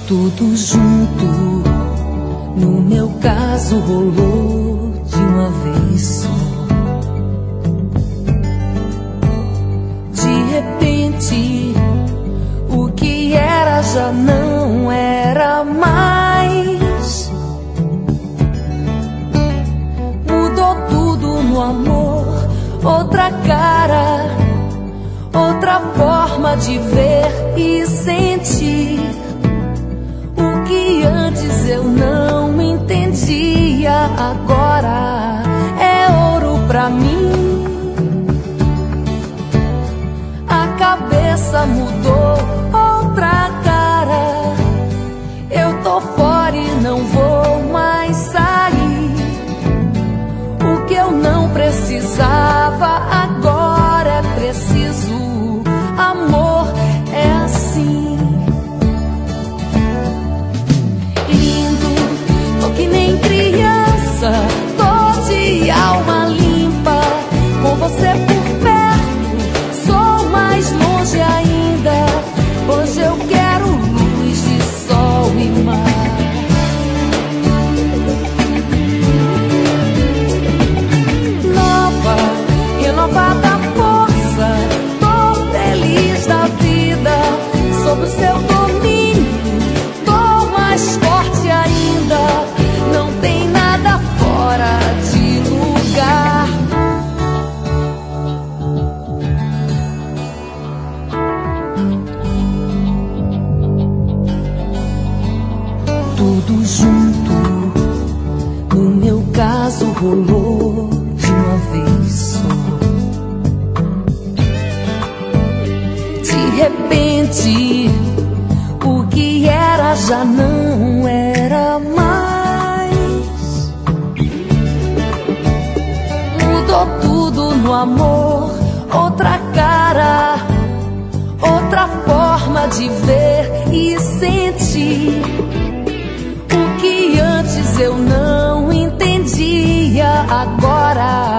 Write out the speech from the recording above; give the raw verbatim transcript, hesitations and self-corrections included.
Tudo junto, no meu caso rolou de uma vez só. De repente, o que era já não era mais. Mudou tudo no amor, outra cara, outra forma de ver e sentir. O que antes eu não entendia, agora é ouro pra mim. A cabeça mudou, outra cara. Eu tô fora e não vou mais sair. O que eu não precisava, agora é preciso. Amor é assim. Que nem criança, tô de alma limpa. Com você por perto, sou mais longe ainda. Hoje eu quero luz de sol e mar. Nova, renovada força, tô feliz da vida. Sob o seu domínio, tô mais forte ainda. Não tem nada fora de lugar. Tudo junto, no meu caso rolou de uma vez só. De repente, o que era já não era mais. Mudou tudo no amor, outra cara, outra forma de ver e sentir. O que antes eu não entendia, agora